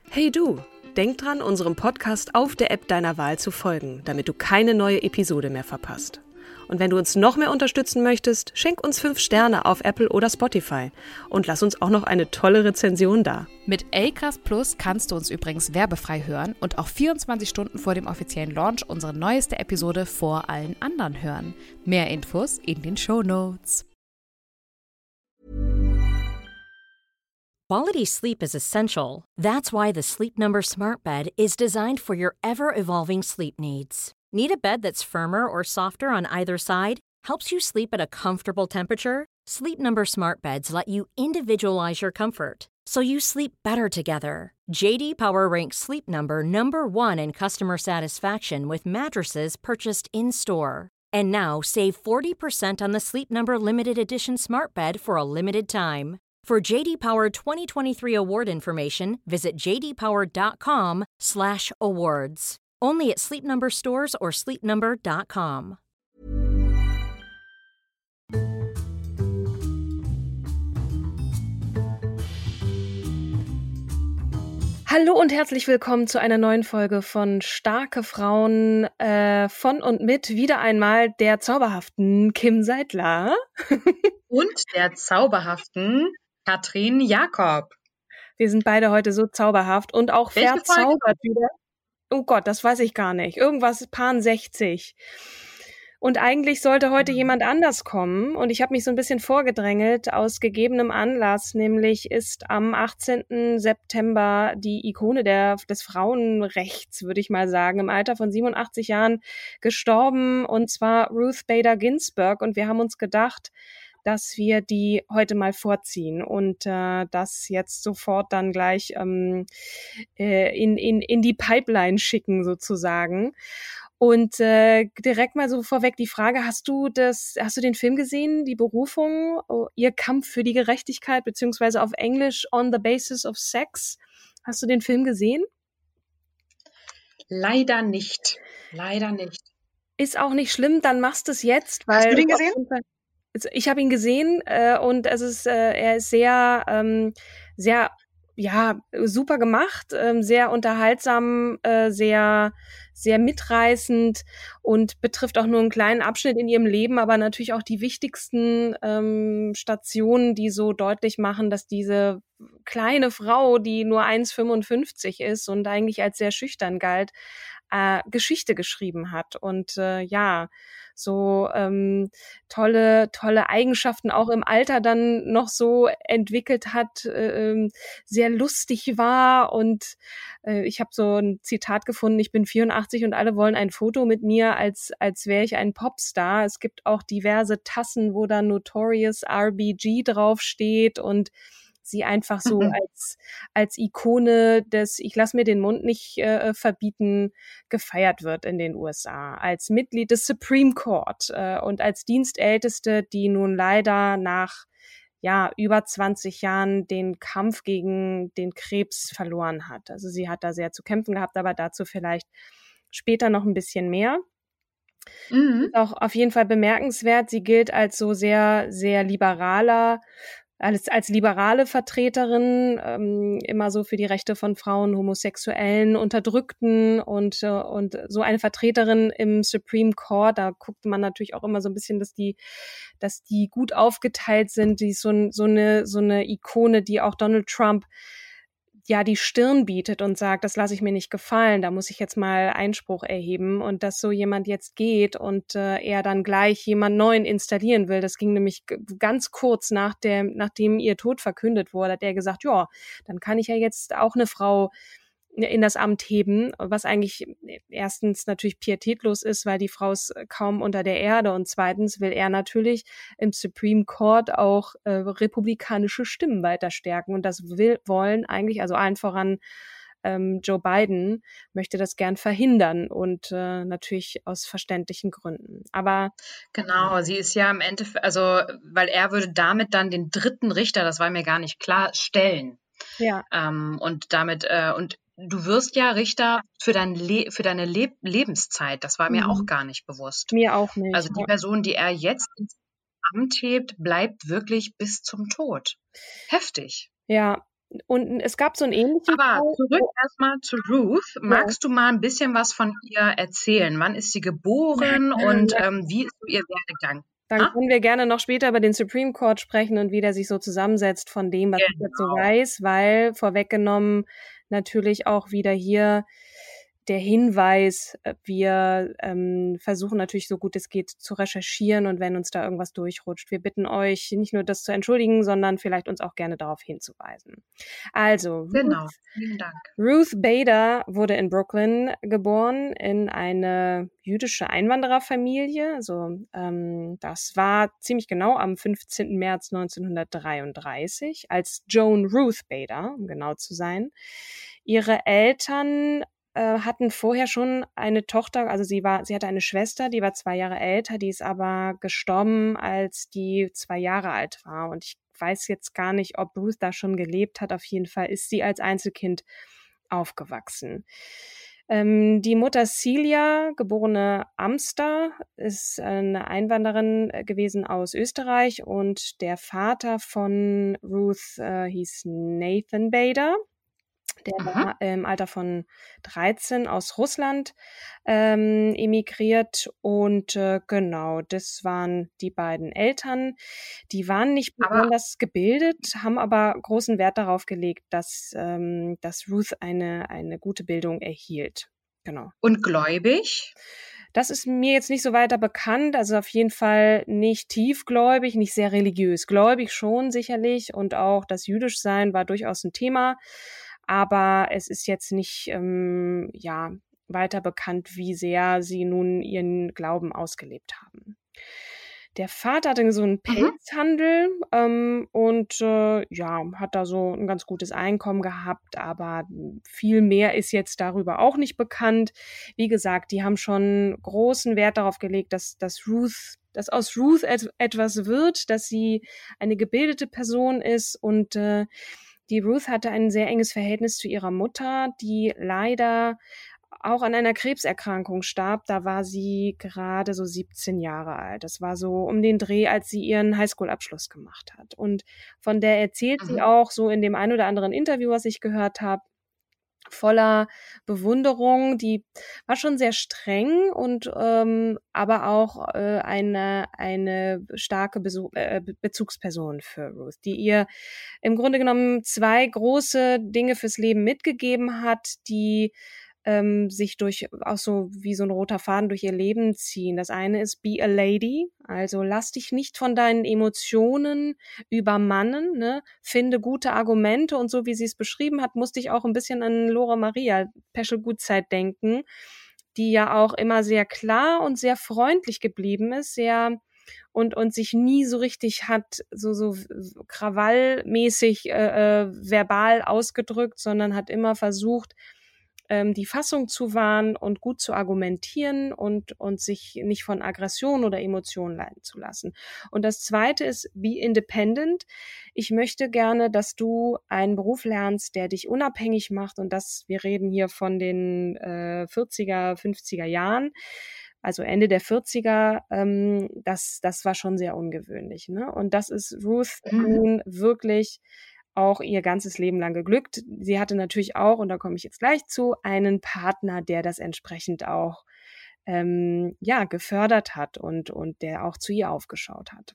Hey du, denk dran, unserem Podcast auf der App deiner Wahl zu folgen, damit du keine neue Episode mehr verpasst. Und wenn du uns noch mehr unterstützen möchtest, schenk uns 5 Sterne auf Apple oder Spotify und lass uns auch noch eine tolle Rezension da. Mit Acast Plus kannst du uns übrigens werbefrei hören und auch 24 Stunden vor dem offiziellen Launch unsere neueste Episode vor allen anderen hören. Mehr Infos in den Shownotes. Quality sleep is essential. That's why the Sleep Number Smart Bed is designed for your ever-evolving sleep needs. Need a bed that's firmer or softer on either side? Helps you sleep at a comfortable temperature? Sleep Number Smart Beds let you individualize your comfort, so you sleep better together. JD Power ranks Sleep Number number 1 in customer satisfaction with mattresses purchased in-store. And now save 40% on the Sleep Number Limited Edition Smart Bed for a limited time. For JD Power 2023 award information, visit jdpower.com/awards. Only at Sleep Number stores or sleepnumber.com. Hallo und herzlich willkommen zu einer neuen Folge von Starke Frauen von und mit wieder einmal der zauberhaften Kim Seidler. Und der zauberhaften Katrin Jakob. Wir sind beide heute so zauberhaft und auch Welche verzaubert wieder. Oh Gott, das weiß ich gar nicht. Irgendwas Paar 60. Und eigentlich sollte heute jemand anders kommen. Und ich habe mich so ein bisschen vorgedrängelt aus gegebenem Anlass. Nämlich ist am 18. September die Ikone des Frauenrechts, würde ich mal sagen, im Alter von 87 Jahren gestorben. Und zwar Ruth Bader Ginsburg. Und wir haben uns gedacht, dass wir die heute mal vorziehen und das jetzt sofort dann gleich in die Pipeline schicken sozusagen. Und direkt mal so vorweg die Frage, hast du den Film gesehen, Die Berufung, ihr Kampf für die Gerechtigkeit, beziehungsweise auf Englisch On the Basis of Sex? Hast du den Film gesehen? Leider nicht. Leider nicht. Ist auch nicht schlimm, dann machst du es jetzt. Weil hast du den gesehen? Ich habe ihn gesehen und er ist sehr, sehr, ja, super gemacht, sehr unterhaltsam, sehr, sehr mitreißend und betrifft auch nur einen kleinen Abschnitt in ihrem Leben, aber natürlich auch die wichtigsten Stationen, die so deutlich machen, dass diese kleine Frau, die nur 1,55 ist und eigentlich als sehr schüchtern galt, Geschichte geschrieben hat und so tolle Eigenschaften auch im Alter dann noch so entwickelt hat, sehr lustig war und ich habe so ein Zitat gefunden, ich bin 84 und alle wollen ein Foto mit mir, als wäre ich ein Popstar. Es gibt auch diverse Tassen, wo da Notorious RBG draufsteht und sie einfach so als Ikone des Ich lass mir den Mund nicht verbieten gefeiert wird in den USA. Als Mitglied des Supreme Court und als Dienstälteste, die nun leider nach über 20 Jahren den Kampf gegen den Krebs verloren hat. Also sie hat da sehr zu kämpfen gehabt, aber dazu vielleicht später noch ein bisschen mehr. Ist auch auf jeden Fall bemerkenswert. Sie gilt als so sehr, sehr als liberale Vertreterin, immer so für die Rechte von Frauen, Homosexuellen, Unterdrückten und so eine Vertreterin im Supreme Court, da guckt man natürlich auch immer so ein bisschen, dass die gut aufgeteilt sind, die ist so eine Ikone, die auch Donald Trump die Stirn bietet und sagt, das lasse ich mir nicht gefallen, da muss ich jetzt mal Einspruch erheben und dass so jemand jetzt geht und er dann gleich jemand Neuen installieren will. Das ging nämlich ganz kurz nachdem ihr Tod verkündet wurde, hat er gesagt, ja, dann kann ich ja jetzt auch eine Frau in das Amt heben, was eigentlich erstens natürlich pietätlos ist, weil die Frau ist kaum unter der Erde und zweitens will er natürlich im Supreme Court auch republikanische Stimmen weiter stärken und das wollen eigentlich, also allen voran Joe Biden möchte das gern verhindern und natürlich aus verständlichen Gründen. Aber genau, sie ist ja im Endeffekt, also weil er würde damit dann den 3. Richter, das war mir gar nicht klar, stellen. Ja. Und damit und du wirst ja Richter für deine Lebenszeit. Das war mir auch gar nicht bewusst. Mir auch nicht. Also die Person, die er jetzt ins Amt hebt, bleibt wirklich bis zum Tod. Heftig. Ja, Und es gab so einen ähnlichen Aber Fall. zurück erstmal zu Ruth. Magst du mal ein bisschen was von ihr erzählen? Wann ist sie geboren und wie ist so ihr Werdegang? Dann können wir gerne noch später über den Supreme Court sprechen und wie der sich so zusammensetzt von dem, was ich jetzt so weiß, weil vorweggenommen natürlich auch wieder hier der Hinweis, wir versuchen natürlich so gut es geht zu recherchieren und wenn uns da irgendwas durchrutscht, wir bitten euch nicht nur das zu entschuldigen, sondern vielleicht uns auch gerne darauf hinzuweisen. Also, Genau, vielen Dank. Ruth Bader wurde in Brooklyn geboren in eine jüdische Einwandererfamilie. Also das war ziemlich genau am 15. März 1933 als Joan Ruth Bader, um genau zu sein. Ihre Eltern hatten vorher schon eine Tochter, also sie hatte eine Schwester, die war 2 Jahre älter, die ist aber gestorben, als die 2 Jahre alt war. Und ich weiß jetzt gar nicht, ob Ruth da schon gelebt hat. Auf jeden Fall ist sie als Einzelkind aufgewachsen. Die Mutter Celia, geborene Amster, ist eine Einwanderin gewesen aus Österreich und der Vater von Ruth hieß Nathan Bader. Der war im Alter von 13 aus Russland emigriert und genau, das waren die beiden Eltern. Die waren nicht besonders gebildet, haben aber großen Wert darauf gelegt, dass Ruth eine gute Bildung erhielt. Genau. Und gläubig? Das ist mir jetzt nicht so weiter bekannt, also auf jeden Fall nicht tiefgläubig, nicht sehr religiös. Gläubig schon sicherlich und auch das Jüdischsein war durchaus ein Thema. Aber es ist jetzt nicht weiter bekannt, wie sehr sie nun ihren Glauben ausgelebt haben. Der Vater hatte so einen Pelzhandel und hat da so ein ganz gutes Einkommen gehabt, aber viel mehr ist jetzt darüber auch nicht bekannt. Wie gesagt, die haben schon großen Wert darauf gelegt, dass aus Ruth etwas wird, dass sie eine gebildete Person ist und die Ruth hatte ein sehr enges Verhältnis zu ihrer Mutter, die leider auch an einer Krebserkrankung starb. Da war sie gerade so 17 Jahre alt. Das war so um den Dreh, als sie ihren Highschool-Abschluss gemacht hat. Und von der erzählt sie auch so in dem ein oder anderen Interview, was ich gehört habe, voller Bewunderung. Die war schon sehr streng und aber auch eine starke Bezugsperson für Ruth, die ihr im Grunde genommen 2 große Dinge fürs Leben mitgegeben hat, die sich auch so wie so ein roter Faden durch ihr Leben ziehen. Das eine ist be a lady, also lass dich nicht von deinen Emotionen übermannen, ne? Finde gute Argumente und so wie sie es beschrieben hat, musste ich auch ein bisschen an Lore Maria, Peschel Gutzeit denken, die ja auch immer sehr klar und sehr freundlich geblieben ist, und sich nie so richtig hat so krawallmäßig verbal ausgedrückt, sondern hat immer versucht, die Fassung zu wahren und gut zu argumentieren und sich nicht von Aggression oder Emotionen leiten zu lassen. Und das Zweite ist, be independent. Ich möchte gerne, dass du einen Beruf lernst, der dich unabhängig macht und wir reden hier von den 40er, 50er Jahren, also Ende der 40er, das war schon sehr ungewöhnlich, ne? Und das ist Ruth nun wirklich auch ihr ganzes Leben lang geglückt. Sie hatte natürlich auch, und da komme ich jetzt gleich zu, einen Partner, der das entsprechend auch gefördert hat und der auch zu ihr aufgeschaut hat.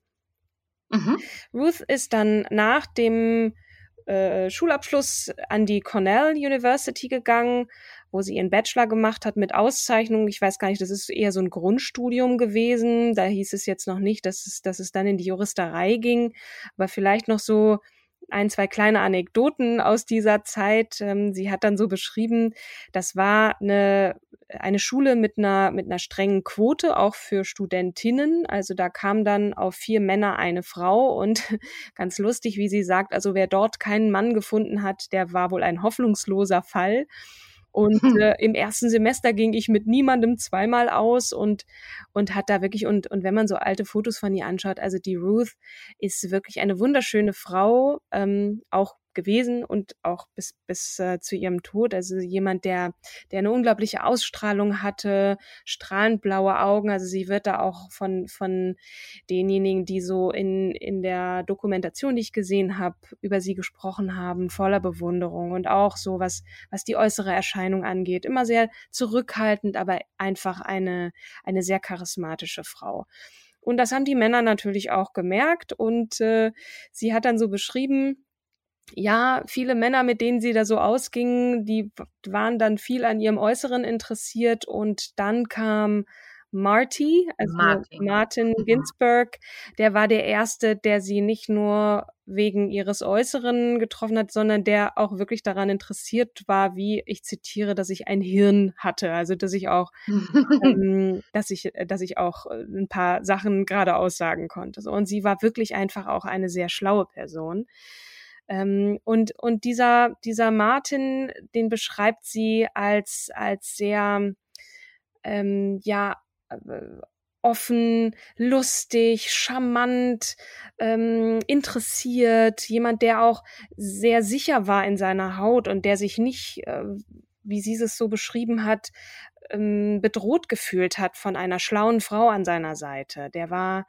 Ruth ist dann nach dem Schulabschluss an die Cornell University gegangen, wo sie ihren Bachelor gemacht hat mit Auszeichnung. Ich weiß gar nicht, das ist eher so ein Grundstudium gewesen. Da hieß es jetzt noch nicht, dass es dann in die Juristerei ging. Aber vielleicht noch so 1, 2 kleine Anekdoten aus dieser Zeit. Sie hat dann so beschrieben, das war eine Schule mit einer strengen Quote, auch für Studentinnen. Also da kam dann auf 4 Männer eine Frau und ganz lustig, wie sie sagt, also wer dort keinen Mann gefunden hat, der war wohl ein hoffnungsloser Fall. Und im ersten Semester ging ich mit niemandem zweimal aus und hat da wirklich, und wenn man so alte Fotos von ihr anschaut, also die Ruth ist wirklich eine wunderschöne Frau, auch gewesen und auch bis zu ihrem Tod. Also jemand, der eine unglaubliche Ausstrahlung hatte, strahlend blaue Augen. Also sie wird da auch von denjenigen, die so in der Dokumentation, die ich gesehen habe, über sie gesprochen haben, voller Bewunderung und auch so, was die äußere Erscheinung angeht. Immer sehr zurückhaltend, aber einfach eine sehr charismatische Frau. Und das haben die Männer natürlich auch gemerkt und sie hat dann so beschrieben, ja, viele Männer, mit denen sie da so ausgingen, die waren dann viel an ihrem Äußeren interessiert und dann kam Martin Ginsberg, der war der Erste, der sie nicht nur wegen ihres Äußeren getroffen hat, sondern der auch wirklich daran interessiert war, wie, ich zitiere, dass ich ein Hirn hatte, also dass ich auch dass ich auch ein paar Sachen gerade aussagen konnte. So, und sie war wirklich einfach auch eine sehr schlaue Person. Und dieser Martin, den beschreibt sie als sehr offen, lustig, charmant, interessiert, jemand, der auch sehr sicher war in seiner Haut und der sich nicht, wie sie es so beschrieben hat, bedroht gefühlt hat von einer schlauen Frau an seiner Seite. Der war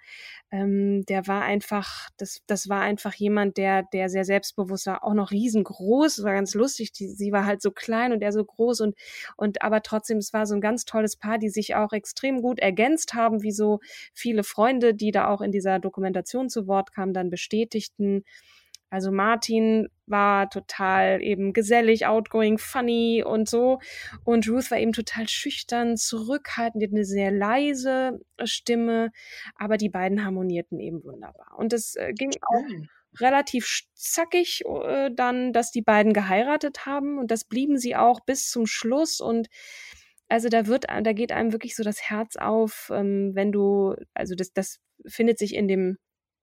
einfach, das war einfach jemand, der sehr selbstbewusst war, auch noch riesengroß, war ganz lustig, sie war halt so klein und er so groß und aber trotzdem, es war so ein ganz tolles Paar, die sich auch extrem gut ergänzt haben, wie so viele Freunde, die da auch in dieser Dokumentation zu Wort kamen, dann bestätigten. Also Martin war total eben gesellig, outgoing, funny und so. Und Ruth war eben total schüchtern, zurückhaltend, die hat eine sehr leise Stimme, aber die beiden harmonierten eben wunderbar. Und es ging auch relativ zackig dann, dass die beiden geheiratet haben und das blieben sie auch bis zum Schluss und also da geht einem wirklich so das Herz auf, wenn du, also das findet sich in dem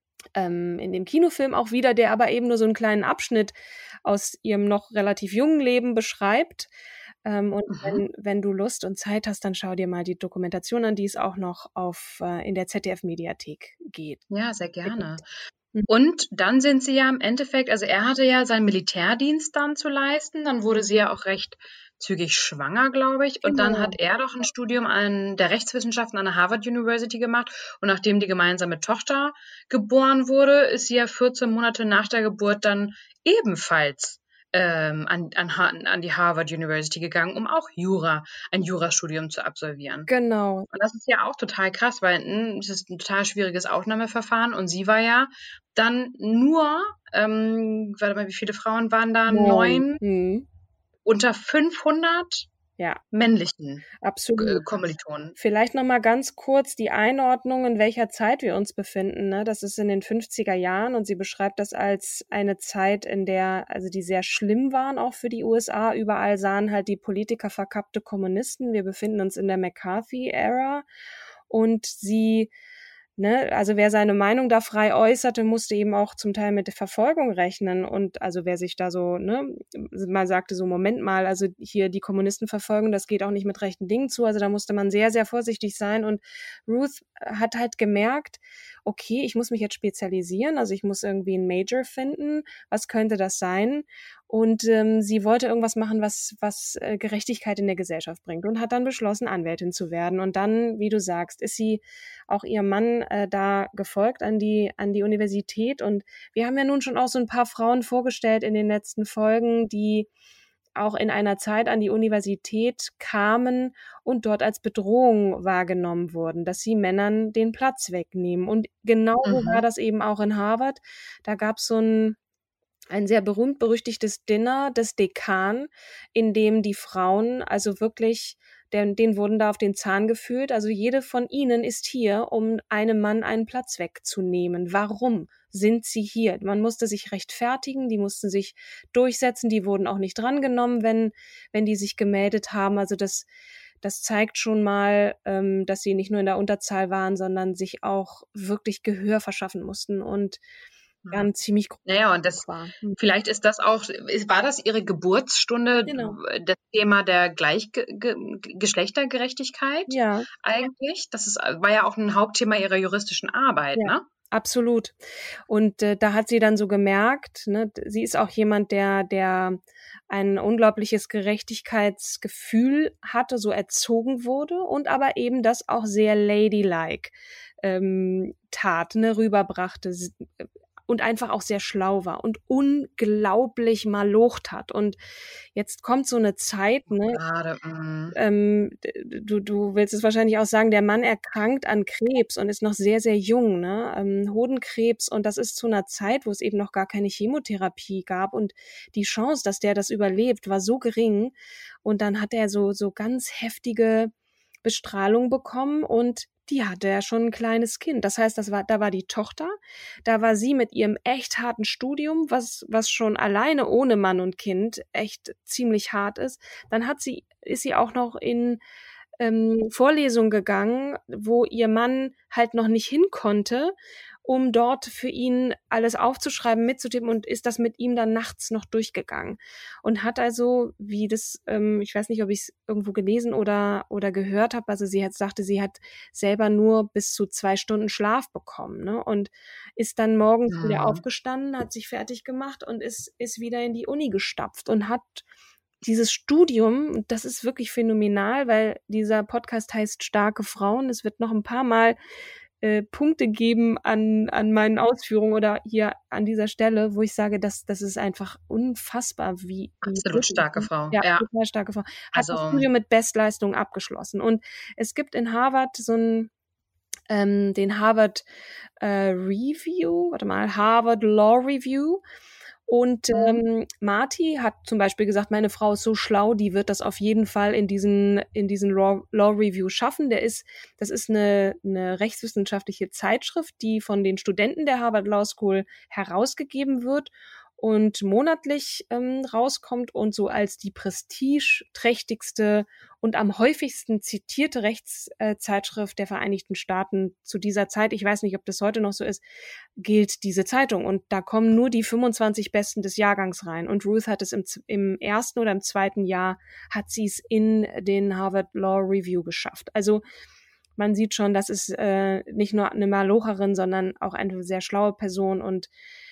Kinofilm auch wieder, der aber eben nur so einen kleinen Abschnitt aus ihrem noch relativ jungen Leben beschreibt. Und wenn du Lust und Zeit hast, dann schau dir mal die Dokumentation an, die es auch noch in der ZDF-Mediathek geht. Ja, sehr gerne. Und dann sind sie ja im Endeffekt, also er hatte ja seinen Militärdienst dann zu leisten, dann wurde sie ja auch recht zügig schwanger, glaube ich. Und dann hat er doch ein Studium der Rechtswissenschaften an der Harvard University gemacht. Und nachdem die gemeinsame Tochter geboren wurde, ist sie ja 14 Monate nach der Geburt dann ebenfalls an die Harvard University gegangen, um auch ein Jurastudium zu absolvieren. Genau. Und das ist ja auch total krass, weil es ist ein total schwieriges Aufnahmeverfahren und sie war ja dann nur, warte mal, wie viele Frauen waren da? 9 unter 500 männlichen Kommilitonen. Vielleicht noch mal ganz kurz die Einordnung, in welcher Zeit wir uns befinden. Ne? Das ist in den 50er Jahren und sie beschreibt das als eine Zeit, in der, also die sehr schlimm waren auch für die USA. Überall sahen halt die Politiker verkappte Kommunisten. Wir befinden uns in der McCarthy-Ära und sie, ne, also wer seine Meinung da frei äußerte, musste eben auch zum Teil mit der Verfolgung rechnen und also wer sich da so, ne, man sagte so, Moment mal, also hier die Kommunisten verfolgen, das geht auch nicht mit rechten Dingen zu, also da musste man sehr, sehr vorsichtig sein und Ruth hat halt gemerkt, okay, ich muss mich jetzt spezialisieren, also ich muss irgendwie einen Major finden, was könnte das sein? Und sie wollte irgendwas machen, was Gerechtigkeit in der Gesellschaft bringt und hat dann beschlossen, Anwältin zu werden. Und dann, wie du sagst, ist sie auch ihrem Mann da gefolgt an die Universität. Und wir haben ja nun schon auch so ein paar Frauen vorgestellt in den letzten Folgen, die auch in einer Zeit an die Universität kamen und dort als Bedrohung wahrgenommen wurden, dass sie Männern den Platz wegnehmen. Und genau so war das eben auch in Harvard. Da gab es so ein sehr berühmt-berüchtigtes Dinner des Dekan, in dem die Frauen also wirklich, denen wurden da auf den Zahn gefühlt, also jede von ihnen ist hier, um einem Mann einen Platz wegzunehmen. Warum sind sie hier? Man musste sich rechtfertigen, die mussten sich durchsetzen, die wurden auch nicht drangenommen, wenn die sich gemeldet haben. Also das zeigt schon mal, dass sie nicht nur in der Unterzahl waren, sondern sich auch wirklich Gehör verschaffen mussten und dann ziemlich groß. Naja, und vielleicht ist das auch, war das ihre Geburtsstunde, das Thema der Geschlechtergerechtigkeit eigentlich? Das war ja auch ein Hauptthema ihrer juristischen Arbeit, ne? absolut. Und da hat sie dann so gemerkt, ne, sie ist auch jemand, der ein unglaubliches Gerechtigkeitsgefühl hatte, so erzogen wurde und aber eben das auch sehr ladylike tat, ne, rüberbrachte und einfach auch sehr schlau war und unglaublich malocht hat. Und jetzt kommt so eine Zeit, ne? Gerade, Du willst es wahrscheinlich auch sagen, der Mann erkrankt an Krebs und ist noch sehr, sehr jung, ne? Hodenkrebs, und das ist zu einer Zeit, wo es eben noch gar keine Chemotherapie gab und die Chance, dass der das überlebt, war so gering. Und dann hat er so ganz heftige Bestrahlung bekommen und die hatte ja schon ein kleines Kind. Das heißt, da war die Tochter, da war sie mit ihrem echt harten Studium, was schon alleine ohne Mann und Kind echt ziemlich hart ist. Dann ist sie auch noch in Vorlesung gegangen, wo ihr Mann halt noch nicht hin konnte, um dort für ihn alles aufzuschreiben, mitzutippen, und ist das mit ihm dann nachts noch durchgegangen. Und hat also, wie das, ich weiß nicht, ob ich es irgendwo gelesen oder gehört habe, also sie sagte, sie hat selber nur bis zu 2 Stunden Schlaf bekommen, ne? Und ist dann morgens wieder aufgestanden, hat sich fertig gemacht und ist wieder in die Uni gestapft und hat dieses Studium, das ist wirklich phänomenal, weil dieser Podcast heißt Starke Frauen. Es wird noch ein paar Mal Punkte geben an meinen Ausführungen oder hier an dieser Stelle, wo ich sage, das ist einfach unfassbar, wie absolut starke Frau. Ja, total starke Frau. Hat das Studium mit Bestleistung abgeschlossen. Und es gibt in Harvard so den Harvard Harvard Law Review. Und Marty hat zum Beispiel gesagt, meine Frau ist so schlau, die wird das auf jeden Fall in diesen Law Review schaffen. Das ist eine rechtswissenschaftliche Zeitschrift, die von den Studenten der Harvard Law School herausgegeben wird und monatlich rauskommt und so als die prestigeträchtigste und am häufigsten zitierte Rechtszeitschrift der Vereinigten Staaten zu dieser Zeit, ich weiß nicht, ob das heute noch so ist, gilt diese Zeitung. Und da kommen nur die 25 Besten des Jahrgangs rein. Und Ruth hat es im ersten oder im zweiten Jahr, hat sie es in den Harvard Law Review geschafft. Also man sieht schon, das ist nicht nur eine Malocherin, sondern auch eine sehr schlaue Person und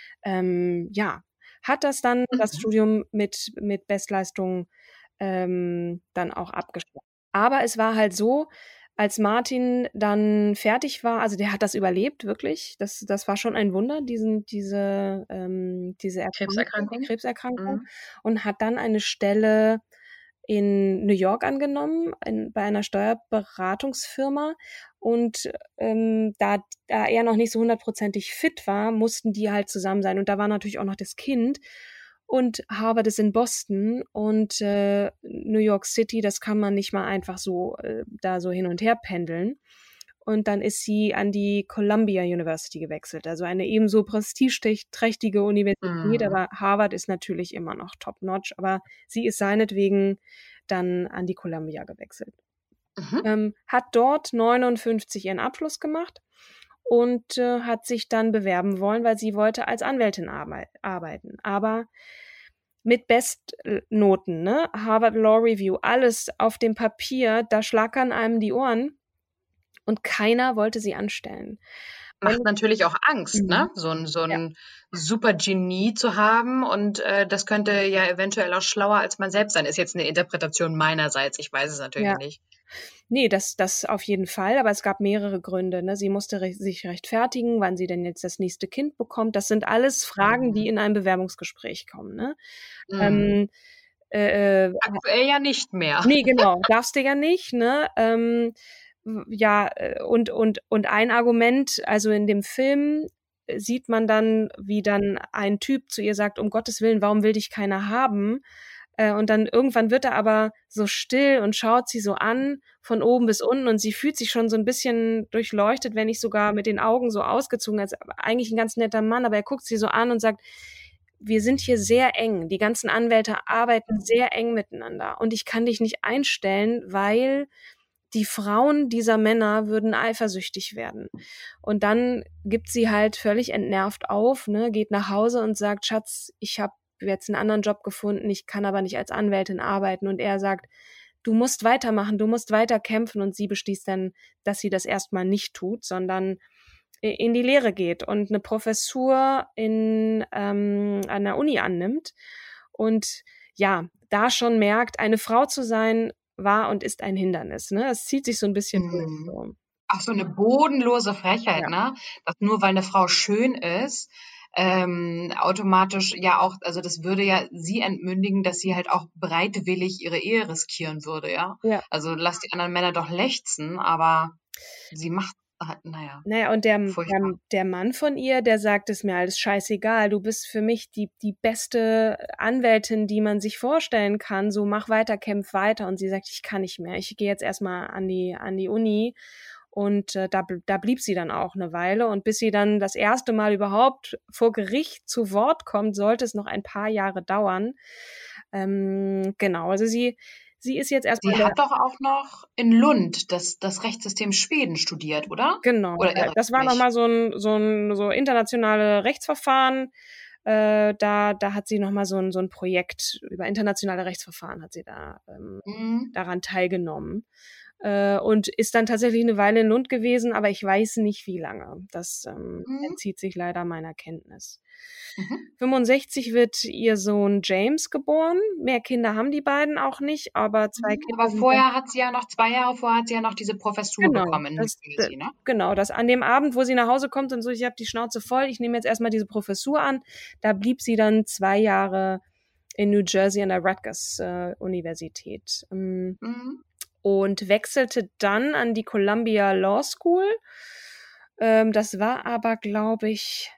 hat das dann, das Studium mit Bestleistung dann auch abgeschlossen. Aber es war halt so, als Martin dann fertig war, also der hat das überlebt, wirklich. Das war schon ein Wunder, diese Krebserkrankung. Und hat dann eine Stelle in New York angenommen, bei einer Steuerberatungsfirma. Und da er noch nicht so 100%ig fit war, mussten die halt zusammen sein. Und da war natürlich auch noch das Kind. Und Harvard ist in Boston und New York City, das kann man nicht mal einfach so da so hin und her pendeln. Und dann ist sie an die Columbia University gewechselt, also eine ebenso prestigeträchtige Universität, aber Harvard ist natürlich immer noch top-notch, aber sie ist seinetwegen dann an die Columbia gewechselt. Hat dort 59 ihren Abschluss gemacht und hat sich dann bewerben wollen, weil sie wollte als Anwältin arbeiten. Aber mit Bestnoten, ne? Harvard Law Review, alles auf dem Papier, da schlackern einem die Ohren und keiner wollte sie anstellen. Macht natürlich auch Angst, ne? So ein super Genie zu haben und das könnte ja eventuell auch schlauer als man selbst sein. Ist jetzt eine Interpretation meinerseits, ich weiß es natürlich nicht. Nee, das auf jeden Fall, aber es gab mehrere Gründe. Ne? Sie musste sich rechtfertigen, wann sie denn jetzt das nächste Kind bekommt. Das sind alles Fragen, die in einem Bewerbungsgespräch kommen. Ne? Aktuell ja nicht mehr. Nee, genau, darfst du ja nicht. Ne? Und ein Argument, also in dem Film sieht man dann, wie dann ein Typ zu ihr sagt, um Gottes Willen, warum will dich keiner haben? Und dann irgendwann wird er aber so still und schaut sie so an, von oben bis unten, und sie fühlt sich schon so ein bisschen durchleuchtet, wenn nicht sogar mit den Augen so ausgezogen, als eigentlich ein ganz netter Mann, aber er guckt sie so an und sagt, wir sind hier sehr eng, die ganzen Anwälte arbeiten sehr eng miteinander und ich kann dich nicht einstellen, weil die Frauen dieser Männer würden eifersüchtig werden. Und dann gibt sie halt völlig entnervt auf, ne, geht nach Hause und sagt, Schatz, ich habe jetzt einen anderen Job gefunden, ich kann aber nicht als Anwältin arbeiten. Und er sagt, du musst weitermachen, du musst weiter kämpfen. Und sie beschließt dann, dass sie das erstmal nicht tut, sondern in die Lehre geht und eine Professur an der Uni annimmt und ja, da schon merkt, eine Frau zu sein war und ist ein Hindernis. Ne? Es zieht sich so ein bisschen durch. So. Ach, so eine bodenlose Frechheit, Ja. ne? Dass nur weil eine Frau schön ist, automatisch ja auch, also das würde ja sie entmündigen, dass sie halt auch bereitwillig ihre Ehe riskieren würde, ja? Ja. Also lass die anderen Männer doch lechzen, aber sie macht halt, naja. Naja, und Furchtbar. der Mann von ihr, der sagt, es mir alles scheißegal, du bist für mich die beste Anwältin, die man sich vorstellen kann, so mach weiter, kämpf weiter. Und sie sagt, ich kann nicht mehr, ich gehe jetzt erstmal an die Uni. Und da blieb sie dann auch eine Weile. Und bis sie dann das erste Mal überhaupt vor Gericht zu Wort kommt, sollte es noch ein paar Jahre dauern. Genau, also sie ist jetzt erstmal... Sie hat doch auch noch in Lund das Rechtssystem Schweden studiert, oder? Genau, Oder irre das ich war mich? nochmal so internationale Rechtsverfahren. Da hat sie nochmal so ein Projekt über internationale Rechtsverfahren hat sie da daran teilgenommen. Und ist dann tatsächlich eine Weile in Lund gewesen, aber ich weiß nicht, wie lange. Das entzieht sich leider meiner Kenntnis. 65 wird ihr Sohn James geboren. Mehr Kinder haben die beiden auch nicht, aber 2 Kinder. Aber vorher hat sie ja noch, 2 Jahre vorher hat sie ja noch diese Professur bekommen in New Jersey, ne? Genau, das an dem Abend, wo sie nach Hause kommt und so, ich habe die Schnauze voll, ich nehme jetzt erstmal diese Professur an. Da blieb sie dann 2 Jahre in New Jersey an der Rutgers Universität. Und wechselte dann an die Columbia Law School. Das war aber, glaube ich,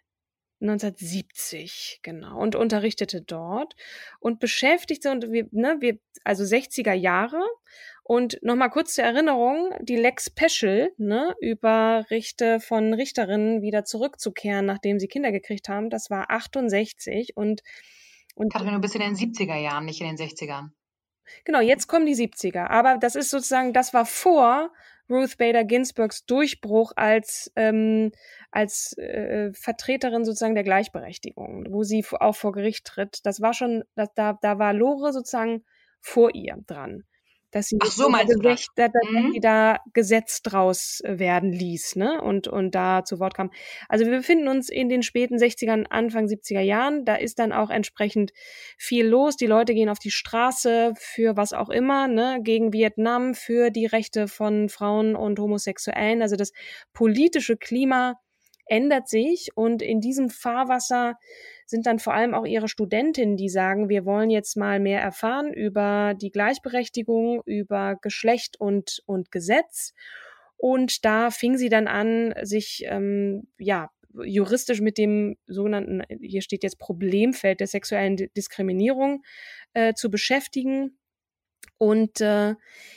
1970, genau, und unterrichtete dort und beschäftigte und also 60er Jahre. Und nochmal kurz zur Erinnerung, die Lex Special, ne, über Rechte von Richterinnen wieder zurückzukehren, nachdem sie Kinder gekriegt haben, das war 68 und Katrin, du bist in den 70er Jahren, nicht in den 60ern. Genau, jetzt kommen die 70er. Aber das ist sozusagen, das war vor Ruth Bader Ginsburgs Durchbruch als Vertreterin sozusagen der Gleichberechtigung, wo sie auch vor Gericht tritt. Das war schon, da war Lore sozusagen vor ihr dran. Dass sie, ach so, meinst du das? dass sie da Gesetz draus werden ließ, ne? Und da zu Wort kam. Also wir befinden uns in den späten 60ern, Anfang 70er Jahren. Da ist dann auch entsprechend viel los. Die Leute gehen auf die Straße für was auch immer, ne? Gegen Vietnam, für die Rechte von Frauen und Homosexuellen. Also das politische Klima ändert sich und in diesem Fahrwasser sind dann vor allem auch ihre Studentinnen, die sagen, wir wollen jetzt mal mehr erfahren über die Gleichberechtigung, über Geschlecht und Gesetz. Und da fing sie dann an, sich juristisch mit dem sogenannten, hier steht jetzt Problemfeld der sexuellen Diskriminierung zu beschäftigen. Und da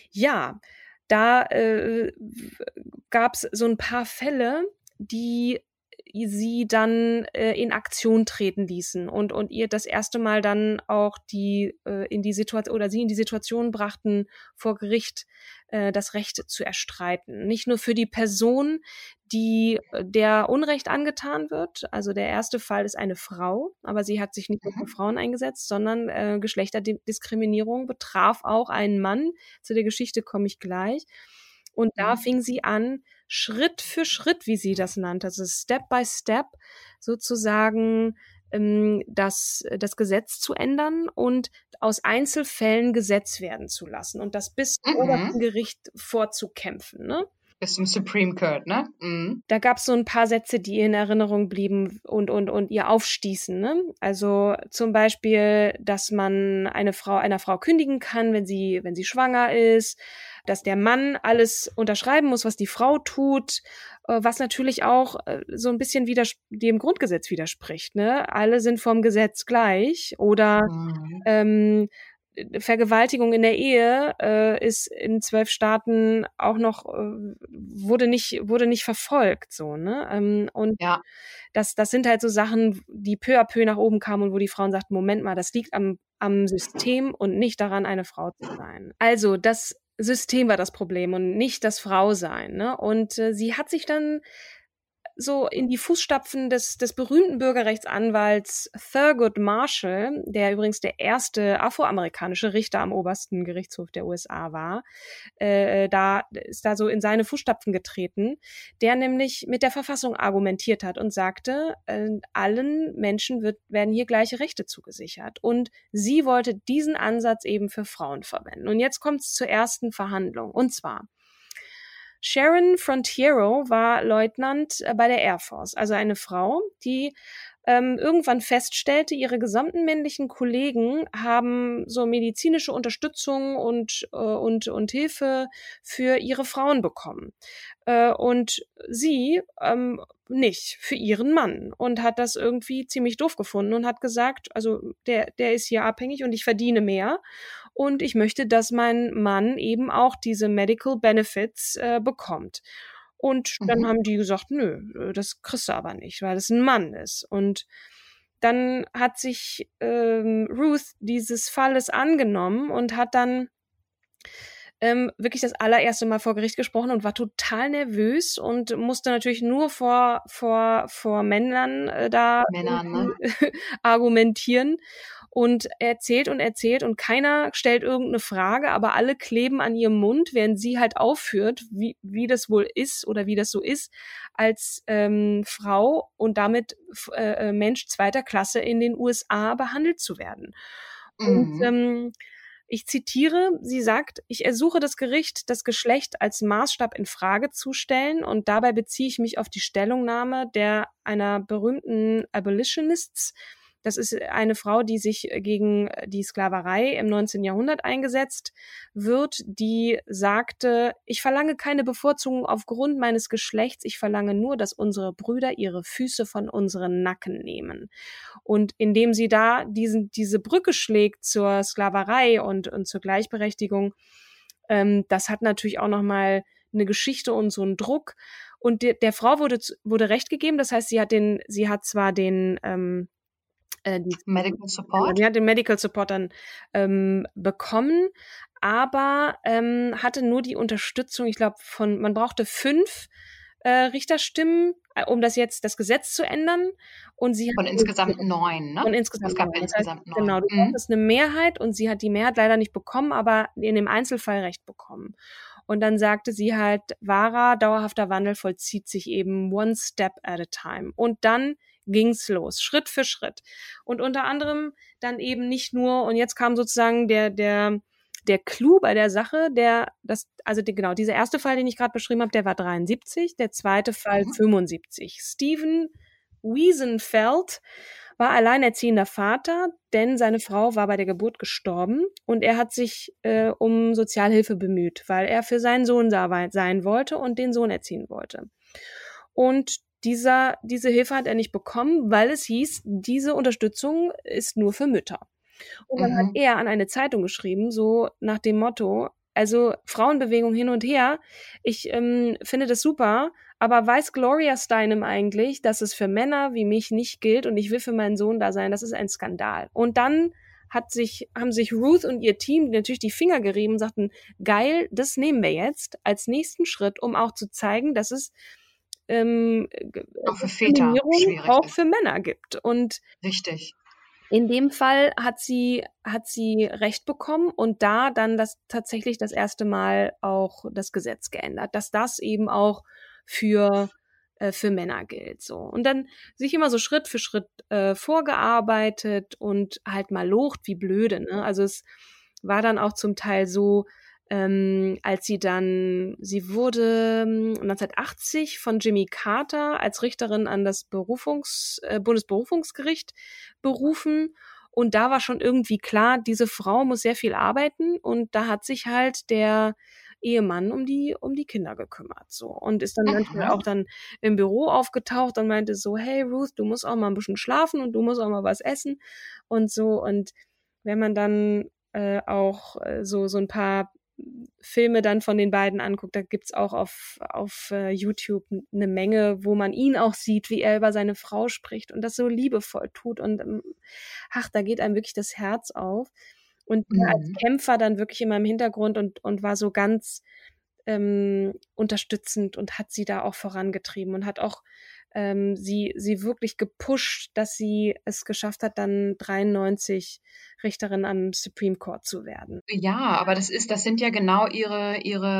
gab es so ein paar Fälle, die sie dann in Aktion treten ließen und ihr das erste Mal dann auch sie in die Situation brachten, vor Gericht das Recht zu erstreiten. Nicht nur für die Person, der Unrecht angetan wird. Also der erste Fall ist eine Frau, aber sie hat sich nicht nur für Frauen eingesetzt, sondern Geschlechterdiskriminierung betraf auch einen Mann. Zu der Geschichte komme ich gleich. Und da fing sie an, Schritt für Schritt, wie sie das nannte, also Step by Step sozusagen das Gesetz zu ändern und aus Einzelfällen Gesetz werden zu lassen und das bis zum obersten Gericht vorzukämpfen, ne? Bis zum Supreme Court, ne? Da gab es so ein paar Sätze, die ihr in Erinnerung blieben und ihr aufstießen, ne? Also zum Beispiel, dass man einer Frau kündigen kann, wenn sie schwanger ist, dass der Mann alles unterschreiben muss, was die Frau tut, was natürlich auch so ein bisschen dem Grundgesetz widerspricht, ne? Alle sind vom Gesetz gleich oder Vergewaltigung in der Ehe ist in 12 Staaten auch noch wurde nicht verfolgt, so, ne? Und ja. Das sind halt so Sachen, die peu à peu nach oben kamen und wo die Frauen sagten, Moment mal, das liegt am System und nicht daran, eine Frau zu sein. Also das System war das Problem und nicht das Frausein, ne? Und sie hat sich dann so in die Fußstapfen des berühmten Bürgerrechtsanwalts Thurgood Marshall, der übrigens der erste afroamerikanische Richter am obersten Gerichtshof der USA war, ist da so in seine Fußstapfen getreten, der nämlich mit der Verfassung argumentiert hat und sagte, allen Menschen werden hier gleiche Rechte zugesichert. Und sie wollte diesen Ansatz eben für Frauen verwenden. Und jetzt kommt es zur ersten Verhandlung. Und zwar Sharon Frontiero war Leutnant bei der Air Force, also eine Frau, die irgendwann feststellte, ihre gesamten männlichen Kollegen haben so medizinische Unterstützung und Hilfe für ihre Frauen bekommen. Und sie nicht, für ihren Mann. Und hat das irgendwie ziemlich doof gefunden und hat gesagt, also der ist hier abhängig und ich verdiene mehr. Und ich möchte, dass mein Mann eben auch diese Medical Benefits bekommt. Und dann haben die gesagt, nö, das kriegst du aber nicht, weil das ein Mann ist. Und dann hat sich Ruth dieses Falles angenommen und hat dann wirklich das allererste Mal vor Gericht gesprochen und war total nervös und musste natürlich nur vor Männern argumentieren. Und er erzählt und keiner stellt irgendeine Frage, aber alle kleben an ihrem Mund, während sie halt aufführt, wie das wohl ist oder wie das so ist, als Frau und damit Mensch zweiter Klasse in den USA behandelt zu werden. Und ich zitiere, sie sagt, ich ersuche das Gericht, das Geschlecht als Maßstab in Frage zu stellen und dabei beziehe ich mich auf die Stellungnahme einer berühmten Abolitionists. Das ist eine Frau, die sich gegen die Sklaverei im 19. Jahrhundert eingesetzt wird, die sagte, ich verlange keine Bevorzugung aufgrund meines Geschlechts, ich verlange nur, dass unsere Brüder ihre Füße von unseren Nacken nehmen. Und indem sie da diese Brücke schlägt zur Sklaverei und zur Gleichberechtigung, das hat natürlich auch nochmal eine Geschichte und so einen Druck. Und der Frau wurde Recht gegeben, das heißt, sie hat zwar den Medical Support. Sie hat den Medical Support dann bekommen, aber hatte nur die Unterstützung, ich glaube, man brauchte 5 Richterstimmen, um das Gesetz zu ändern. Und sie von insgesamt 9, ne? Von insgesamt es gab 9. insgesamt 9. Genau, du brauchst eine Mehrheit und sie hat die Mehrheit leider nicht bekommen, aber in dem Einzelfall Recht bekommen. Und dann sagte sie halt, wahrer, dauerhafter Wandel vollzieht sich eben one step at a time. Und dann ging's los, Schritt für Schritt. Und unter anderem dann eben nicht nur, und jetzt kam sozusagen der Clou bei der Sache, dieser erste Fall, den ich gerade beschrieben habe, der war 73, der zweite Fall 75. Stephen Wiesenfeld war alleinerziehender Vater, denn seine Frau war bei der Geburt gestorben und er hat sich um Sozialhilfe bemüht, weil er für seinen Sohn da sein wollte und den Sohn erziehen wollte. Und diese Hilfe hat er nicht bekommen, weil es hieß, diese Unterstützung ist nur für Mütter. Und dann hat er an eine Zeitung geschrieben, so nach dem Motto, also Frauenbewegung hin und her, ich finde das super, aber weiß Gloria Steinem eigentlich, dass es für Männer wie mich nicht gilt und ich will für meinen Sohn da sein, das ist ein Skandal. Und dann haben sich Ruth und ihr Team natürlich die Finger gerieben und sagten, geil, das nehmen wir jetzt als nächsten Schritt, um auch zu zeigen, dass es auch für Väter schwierig auch für Männer gibt. Und richtig. In dem Fall hat sie Recht bekommen und da dann tatsächlich das erste Mal auch das Gesetz geändert, dass das eben auch für Männer gilt, so. Und dann sich immer so Schritt für Schritt vorgearbeitet und halt mal locht, wie blöde, ne? Also es war dann auch zum Teil so, als sie wurde 1980 von Jimmy Carter als Richterin an das Bundesberufungsgericht berufen. Und da war schon irgendwie klar, diese Frau muss sehr viel arbeiten. Und da hat sich halt der Ehemann um die Kinder gekümmert, so. Und ist dann manchmal auch dann im Büro aufgetaucht und meinte so, hey Ruth, du musst auch mal ein bisschen schlafen und du musst auch mal was essen und so. Und wenn man dann auch so ein paar Filme dann von den beiden anguckt, da gibt's auch auf YouTube eine Menge, wo man ihn auch sieht, wie er über seine Frau spricht und das so liebevoll tut und da geht einem wirklich das Herz auf. Und er als Kämpfer dann wirklich immer im Hintergrund und war so ganz unterstützend und hat sie da auch vorangetrieben und hat auch sie wirklich gepusht, dass sie es geschafft hat, dann 93 Richterin am Supreme Court zu werden. Ja, aber das sind ja genau ihre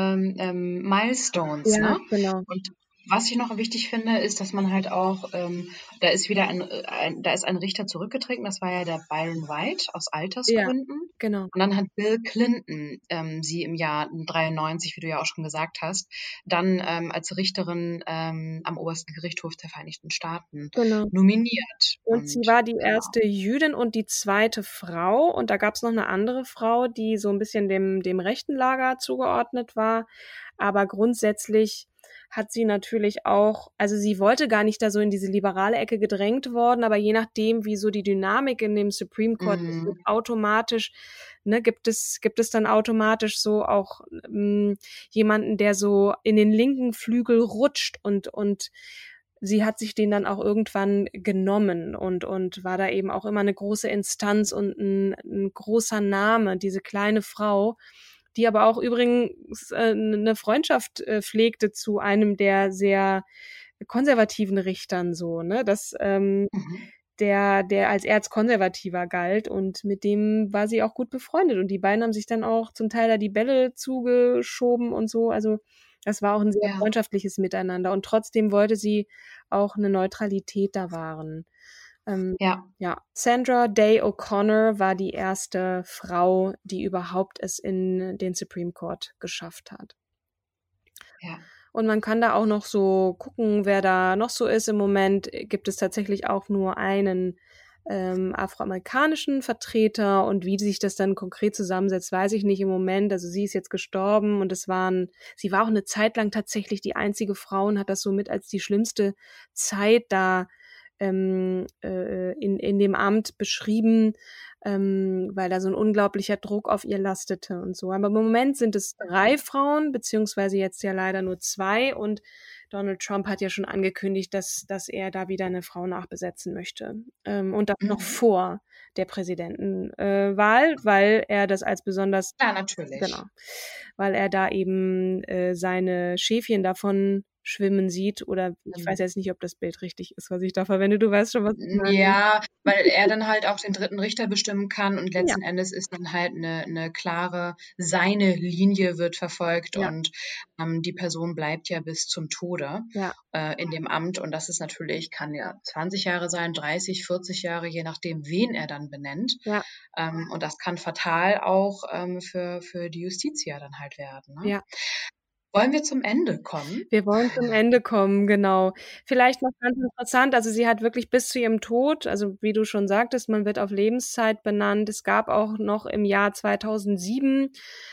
Milestones, Ja, ne? genau. Und was ich noch wichtig finde, ist, dass man halt auch, da ist wieder ein Richter zurückgetreten, das war ja der Byron White aus Altersgründen. Ja, genau. Und dann hat Bill Clinton sie im Jahr 93, wie du ja auch schon gesagt hast, dann als Richterin am obersten Gerichtshof der Vereinigten Staaten nominiert. Und sie war die erste Jüdin und die zweite Frau. Und da gab es noch eine andere Frau, die so ein bisschen dem rechten Lager zugeordnet war. Aber grundsätzlich hat sie natürlich auch, also sie wollte gar nicht da so in diese liberale Ecke gedrängt worden, aber je nachdem, wie so die Dynamik in dem Supreme Court ist, wird automatisch, ne, gibt es dann automatisch so auch jemanden, der so in den linken Flügel rutscht und sie hat sich den dann auch irgendwann genommen und war da eben auch immer eine große Instanz und ein großer Name, diese kleine Frau, die aber auch übrigens eine Freundschaft pflegte zu einem der sehr konservativen Richtern so, ne, dass der als Erzkonservativer galt und mit dem war sie auch gut befreundet und die beiden haben sich dann auch zum Teil da die Bälle zugeschoben und so, also das war auch ein sehr freundschaftliches Miteinander und trotzdem wollte sie auch eine Neutralität da wahren. Sandra Day O'Connor war die erste Frau, die überhaupt es in den Supreme Court geschafft hat. Ja. Und man kann da auch noch so gucken, wer da noch so ist. Im Moment gibt es tatsächlich auch nur einen afroamerikanischen Vertreter und wie sich das dann konkret zusammensetzt, weiß ich nicht im Moment. Also sie ist jetzt gestorben und sie war auch eine Zeit lang tatsächlich die einzige Frau und hat das so mit als die schlimmste Zeit da in dem Amt beschrieben, weil da so ein unglaublicher Druck auf ihr lastete und so. Aber im Moment sind es 3 Frauen, beziehungsweise jetzt ja leider nur 2 und Donald Trump hat ja schon angekündigt, dass er da wieder eine Frau nachbesetzen möchte. Und das noch vor der Präsidentenwahl, weil er das als besonders... Ja, natürlich. Genau. Weil er da eben seine Schäfchen davon schwimmen sieht oder ich weiß jetzt nicht, ob das Bild richtig ist, was ich da verwende. Du weißt schon, was ich meine. Ja, weil er dann halt auch den 3. Richter bestimmen kann und letzten Endes ist dann halt eine klare, seine Linie wird verfolgt und die Person bleibt ja bis zum Tode in dem Amt und das ist natürlich, kann ja 20 Jahre sein, 30, 40 Jahre, je nachdem, wen er dann benennt. Ja. Und das kann fatal auch für die Justitia dann halt werden. Ne? Ja. Wollen wir zum Ende kommen? Wir wollen zum Ende kommen, genau. Vielleicht noch ganz interessant, also sie hat wirklich bis zu ihrem Tod, also wie du schon sagtest, man wird auf Lebenszeit benannt. Es gab auch noch im Jahr 2007,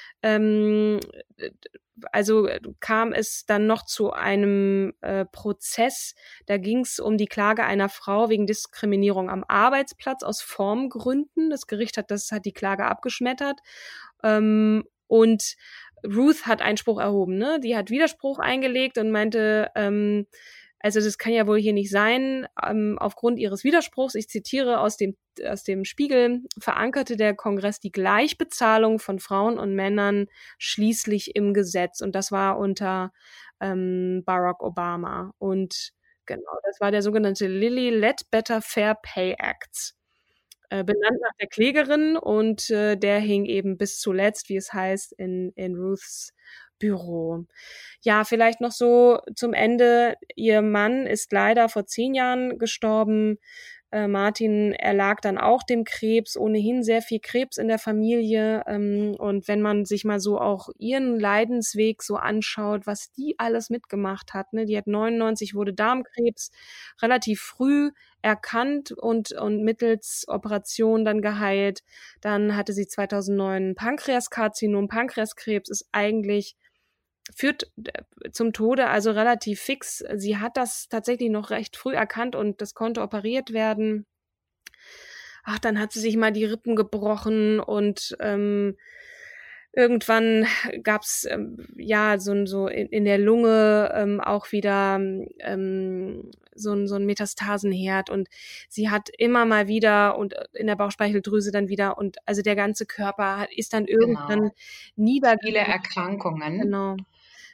also kam es dann noch zu einem Prozess, da ging es um die Klage einer Frau wegen Diskriminierung am Arbeitsplatz aus Formgründen. Das Gericht hat die Klage abgeschmettert und Ruth hat Einspruch erhoben, ne? Die hat Widerspruch eingelegt und meinte, also das kann ja wohl hier nicht sein. Aufgrund ihres Widerspruchs, ich zitiere aus dem Spiegel, verankerte der Kongress die Gleichbezahlung von Frauen und Männern schließlich im Gesetz. Und das war unter Barack Obama. Und genau, das war der sogenannte Lilly Ledbetter Fair Pay Act. Benannt nach der Klägerin und der hing eben bis zuletzt, wie es heißt, in Ruths Büro. Ja, vielleicht noch so zum Ende. Ihr Mann ist leider vor 10 Jahren gestorben. Martin erlag dann auch dem Krebs, ohnehin sehr viel Krebs in der Familie. Und wenn man sich mal so auch ihren Leidensweg so anschaut, was die alles mitgemacht hat, ne? Die hat 99, wurde Darmkrebs relativ früh erkannt und mittels Operation dann geheilt. Dann hatte sie 2009 Pankreaskarzinom. Pankreaskrebs ist eigentlich führt zum Tode, also relativ fix. Sie hat das tatsächlich noch recht früh erkannt und das konnte operiert werden. Ach, dann hat sie sich mal die Rippen gebrochen und irgendwann gab's so in der Lunge auch wieder so ein Metastasenherd und sie hat immer mal wieder und in der Bauchspeicheldrüse dann wieder und also der ganze Körper ist dann irgendwann niedergegangen. Viele Erkrankungen. Genau.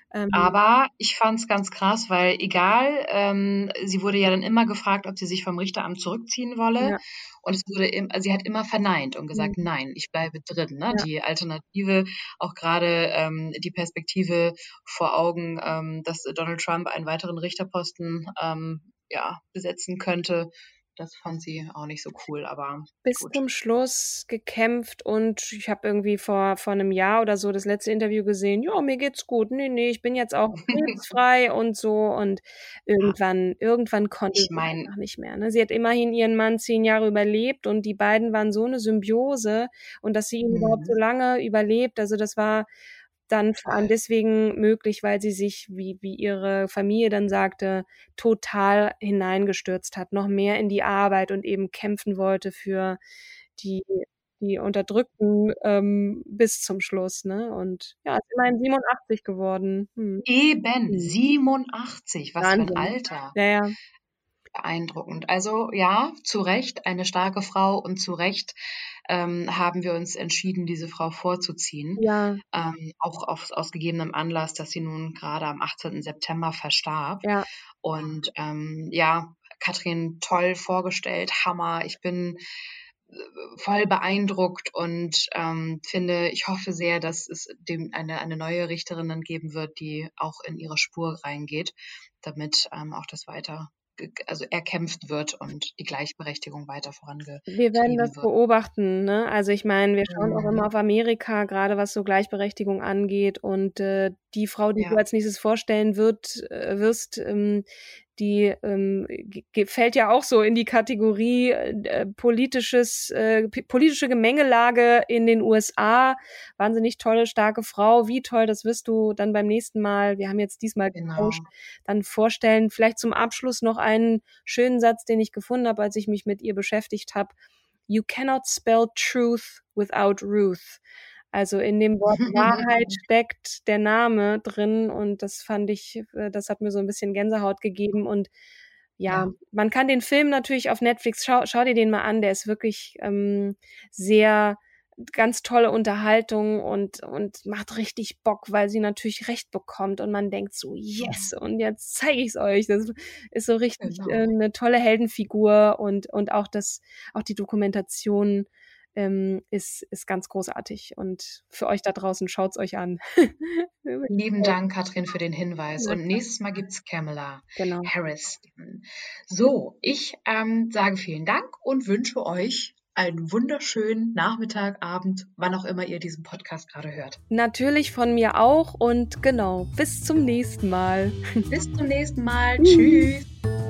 Aber ich fand es ganz krass, weil egal, sie wurde ja dann immer gefragt, ob sie sich vom Richteramt zurückziehen wolle. Ja. Und also sie hat immer verneint und gesagt, nein, ich bleibe drin. Ne? Ja. Die Alternative, auch gerade die Perspektive vor Augen, dass Donald Trump einen weiteren Richterposten besetzen könnte, das fand sie auch nicht so cool, aber bis gut. zum Schluss gekämpft und ich habe irgendwie vor einem Jahr oder so das letzte Interview gesehen, ja, mir geht's gut, nee, ich bin jetzt auch krebsfrei und so und irgendwann konnte sie einfach nicht mehr. Ne? Sie hat immerhin ihren Mann 10 Jahre überlebt und die beiden waren so eine Symbiose und dass sie ihn überhaupt so lange überlebt, also das war dann vor allem deswegen möglich, weil sie sich, wie ihre Familie dann sagte, total hineingestürzt hat, noch mehr in die Arbeit und eben kämpfen wollte für die Unterdrückten bis zum Schluss. Ne? Und ja, ist immerhin 87 geworden. Eben, 87, was Wahnsinn. für ein Alter. Ja. Beeindruckend. Also ja, zu Recht eine starke Frau und zu Recht haben wir uns entschieden, diese Frau vorzuziehen. Ja. Auch aus gegebenem Anlass, dass sie nun gerade am 18. September verstarb. Ja. Und Katrin, toll vorgestellt, Hammer. Ich bin voll beeindruckt und ich hoffe sehr, dass es eine neue Richterin dann geben wird, die auch in ihre Spur reingeht, damit auch das weiter erkämpft wird und die Gleichberechtigung weiter vorangetrieben wird. Wir werden das beobachten, ne? Also ich meine, wir schauen auch immer auf Amerika, gerade was so Gleichberechtigung angeht und die Frau, die du als nächstes vorstellen wirst, die fällt ja auch so in die Kategorie politische Gemengelage in den USA. Wahnsinnig tolle, starke Frau. Wie toll, das wirst du dann beim nächsten Mal, wir haben jetzt diesmal getauscht, dann vorstellen. Vielleicht zum Abschluss noch einen schönen Satz, den ich gefunden habe, als ich mich mit ihr beschäftigt habe. You cannot spell truth without Ruth. Also in dem Wort Wahrheit steckt der Name drin und das fand ich, das hat mir so ein bisschen Gänsehaut gegeben und man kann den Film natürlich auf Netflix, schau dir den mal an, der ist wirklich sehr ganz tolle Unterhaltung und macht richtig Bock, weil sie natürlich Recht bekommt und man denkt so, yes, und jetzt zeige ich es euch. Das ist so richtig eine tolle Heldenfigur und auch die Dokumentation ist ganz großartig und für euch da draußen schaut's euch an. Lieben Dank, Katrin, für den Hinweis. Und nächstes Mal gibt's Kamala Harris. So, ich sage vielen Dank und wünsche euch einen wunderschönen Nachmittag, Abend, wann auch immer ihr diesen Podcast gerade hört. Natürlich von mir auch und genau, bis zum nächsten Mal. Bis zum nächsten Mal. Tschüss.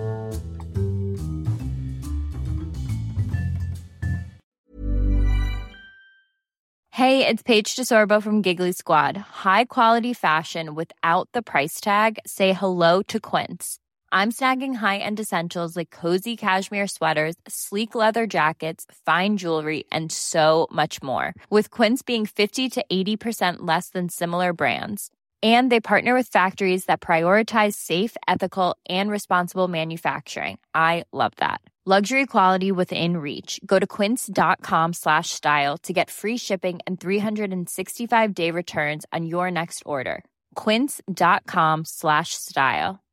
Hey, it's Paige DeSorbo from Giggly Squad. High quality fashion without the price tag. Say hello to Quince. I'm snagging high-end essentials like cozy cashmere sweaters, sleek leather jackets, fine jewelry, and so much more. With Quince being 50 to 80% less than similar brands. And they partner with factories that prioritize safe, ethical, and responsible manufacturing. I love that. Luxury quality within reach. Go to quince.com/style to get free shipping and 365-day returns on your next order. Quince.com/style.